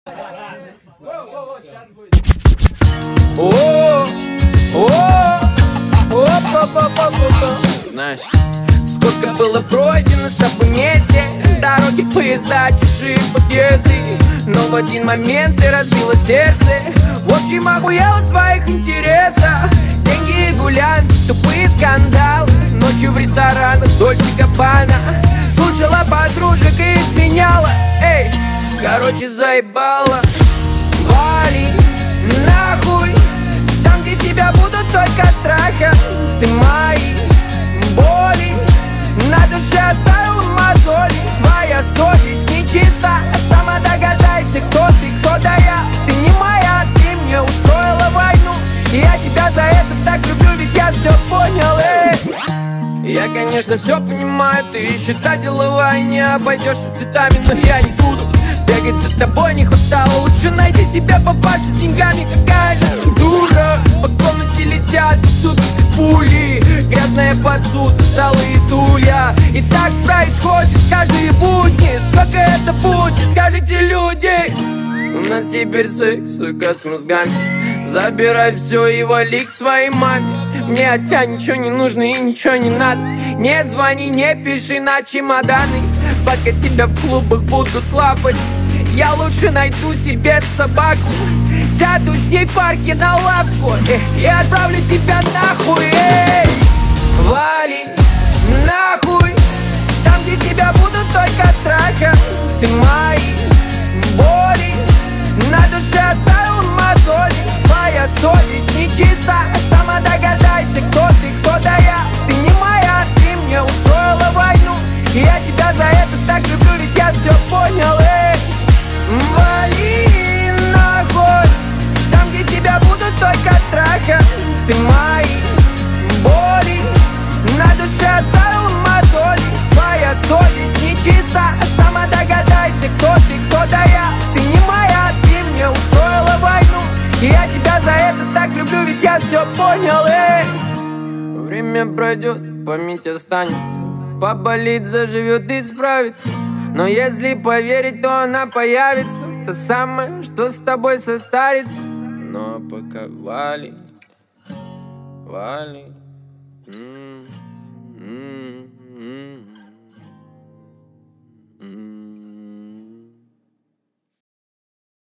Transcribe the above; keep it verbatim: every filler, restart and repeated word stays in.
Знаешь, сколько было пройдено с тобой вместе, дороги, поезда, чужие подъезды, но в один момент ты разбила сердце. В общем, охуела в твоих интересах. Деньги и гулянки, тупые скандалы, ночью в ресторанах Дольче Габбана. Слушала подружек и изменяла. Эй, короче, заебала. Вали нахуй, там, где тебя будут только трахать. Ты мои боли на душе оставил мозоли. Твоя совесть нечиста, сама догадайся, кто ты, кто да я. Ты не моя, ты мне устроила войну, и я тебя за это так люблю, ведь я все понял, эй. Я, конечно, все понимаю, ты еще та деловая, не обойдешься цветами, но я не буду бегать за тобой, не хватало. Лучше найди себе папаша с деньгами, какая же ты дура. По комнате летят тут пули, грязная посуда, столы и стулья. И так происходит каждые будни. Сколько это будет, скажите, люди? У нас теперь секс, сука, с мозгами. Забирай все и вали к своей маме. Мне от тебя ничего не нужно и ничего не надо. Не звони, не пиши на чемоданы, пока тебя в клубах будут лапать. Я лучше найду себе собаку, сяду с ней в парке на лавку и отправлю тебя нахуй, эй. Вали нахуй, там, где тебя будут только трахать. Ты мои боли на душе оставил мозоли. Твоя совесть нечиста, сама догадайся, кто ты, кто да я. Ты не моя, ты мне устроила войну, и я тебя за это так люблю, ведь я все понял, эй. Вали нахуй, там, где тебя будут только трахать. Ты мои боли на душе оставил мозоли. Твоя совесть нечиста, сама догадайся, кто ты, кто да я. Ты не моя, ты мне устроила войну, и я тебя за это так люблю, ведь я все понял, эй. Время пройдет, память останется, поболит, заживет и справится. Но если поверить, то она появится, та самая, что с тобой состарится. Но пока вали, вали. Mm-hmm. Mm-hmm.